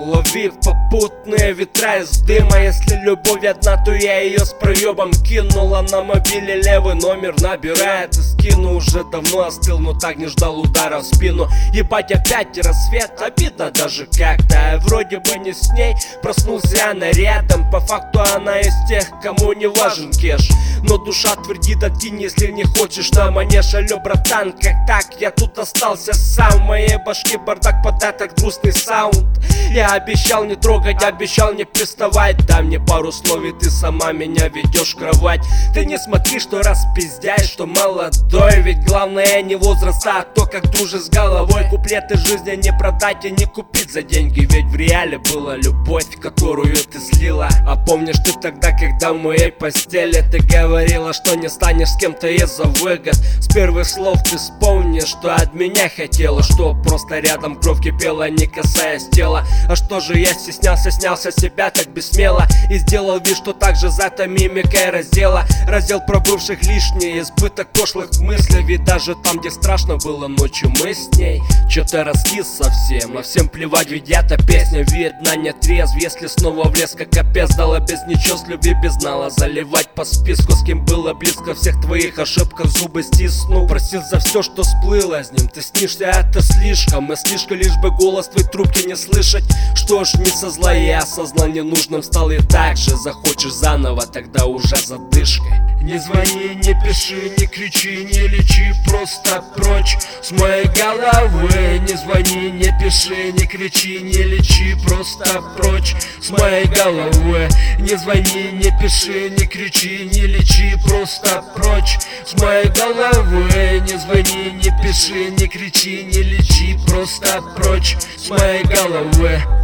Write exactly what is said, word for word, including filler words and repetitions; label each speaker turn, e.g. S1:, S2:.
S1: Лови попутные ветра из дыма. Если любовь одна, то я ее с проебом кинула. На мобиле левый номер набирает и скину. Уже давно остыл, но так не ждал удара в спину. Ебать, опять рассвет, обидно даже как-то. Вроде бы не с ней, проснулся она рядом. По факту она из тех, кому не важен кеш. Но душа твердит один, если не хочешь на манеж. Алло, братан, как так? Я тут остался сам. В моей башке бардак, податок, грустный саунд. Я обещал не трогать, обещал не приставать. Дай мне пару слов, и ты сама меня ведешь в кровать. Ты не смотри, что распиздяешь, что молодой. Ведь главное не возраст, а то, как дружишь с головой. Куплеты жизни не продать и не купить за деньги. Ведь в реале была любовь, которую ты слила. А помнишь ты тогда, когда в моей постели ты говорила, что не станешь с кем-то из-за выгод. С первых слов ты вспомнишь, что от меня хотела, что просто рядом кровь кипела, не касаясь тела. А что же я стеснялся, снялся себя так бессмело и сделал вид, что так же зато мимикой раздела. Раздел про бывших лишний, избыток пошлых мыслей. Ведь даже там, где страшно было ночью, мы с ней чё-то раскис совсем. А всем плевать, ведь я-то песня, видно, не трезв. Если снова влез, как капец, дала без ничего, с любви без знала. Заливать по списку, с кем было близко, всех твоих ошибках зубы стисну. Простил за все, что сплыло с ним, ты снишься, это слишком. И слишком, лишь бы голос твоей трубки не слышать. Что ж, не со зла, я осознал, ненужным стал и так же. Захочешь заново, тогда уже задышкой. Не звони, не пиши, не кричи, не лечи, просто прочь с моей головы. Не звони, не пиши, не кричи, не лечи, просто прочь с моей головы. Не звони, не пиши, не кричи, не лечи, просто прочь с моей головы. Не звони, не пиши, не кричи, не лечи, просто прочь с моей головы.